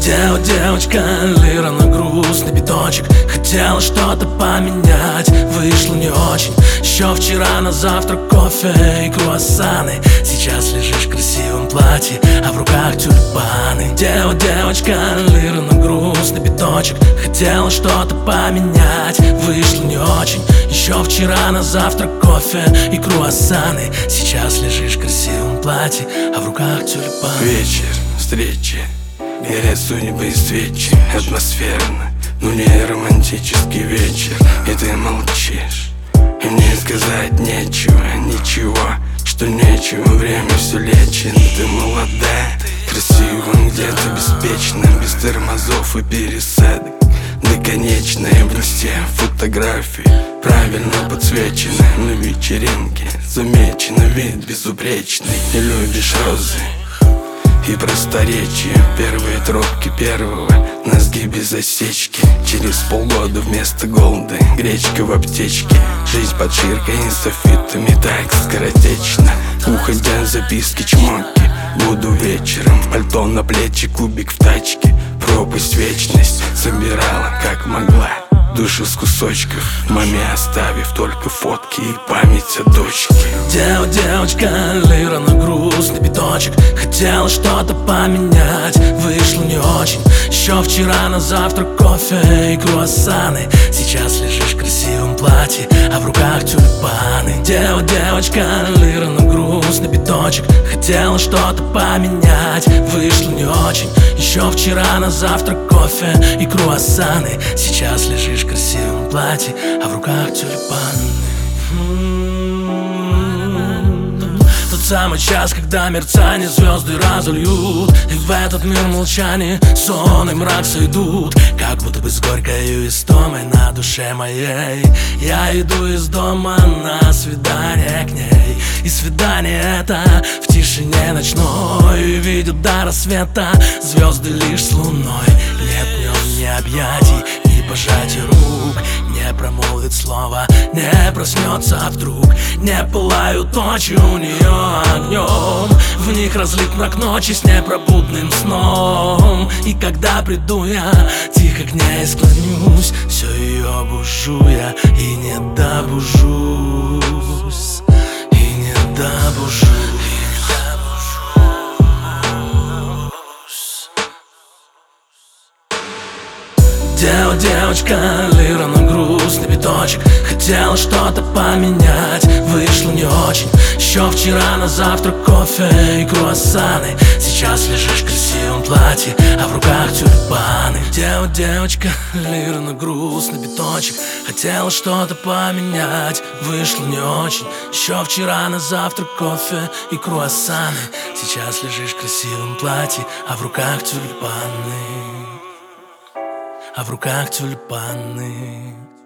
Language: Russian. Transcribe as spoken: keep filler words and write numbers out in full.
Дева, девочка, лира на грустный биточек. Хотела что-то поменять, вышло не очень. Еще вчера на завтрак кофе и круассаны. Сейчас лежишь в красивом платье, а в руках тюльпаны. Дева, девочка, лира на грустный биточек. Хотела что-то поменять, вышло не очень. Еще вчера на завтрак кофе и круассаны. Сейчас лежишь в красивом платье, а в руках тюльпаны. Вечер, встречи, горят судьбы и свечи. Атмосферно, но не романтический вечер. И ты молчишь, и мне сказать нечего, ничего, что нечего, время все лечит. Ты молодая, красива, где-то беспечно, без тормозов и пересадок. Да конечная в листе фотографии правильно подсвечены. На вечеринке замечено вид безупречный. И любишь розы и просторечие. Первые тропки первого на сгибе засечки. Через полгода вместо голды гречка в аптечке. Жизнь под ширкой и софитами так скоротечно. Уходя записки чмоки. Буду вечером, пальто на плечи, кубик в тачке. Пропасть, вечность собирала как могла. Душу с кусочков, маме оставив только фотки и память о дочке. Дева, девочка, лира на грустный биточек. Хотела что-то поменять, вышло не очень. Еще вчера на завтрак кофе и круассаны. Сейчас лежишь в красивом платье, а в руках тюльпаны. Дева, девочка, лира на грустный биточек. Хотела что-то поменять, вышло не очень. Еще вчера на завтрак кофе и круассаны. Сейчас лежишь в красивом платье, а в руках тюльпаны. Тот самый час, когда мерцание звезды разольют, и в этот мир молчания сон и мрак сойдут. Как будто бы с горькой истомой на душе моей я иду из дома на свидание к ней. И свидание это в тишине ночной. И видят до рассвета звезды лишь с луной. Нет в нем ни объятий, ни пожатия рук, не промолвит слова, не проснется вдруг. Не пылают очи у нее огнем, в них разлит мрак ночи с непробудным сном. И когда приду я, тихо к ней склонюсь, все ее бужу я и не добужусь, и не добужусь. Дева, девочка, лира на грустный биточек. Хотела что-то поменять, вышло не очень. Еще вчера на завтрак кофе и круассаны. Сейчас лежишь в красивом платье, а в руках тюльпаны. Дева, девочка, лира на грустный биточек. Хотела что-то поменять, вышло не очень. Еще вчера на завтрак кофе и круассаны. Сейчас лежишь в красивом платье, а в руках тюльпаны. А в руках тюльпаны.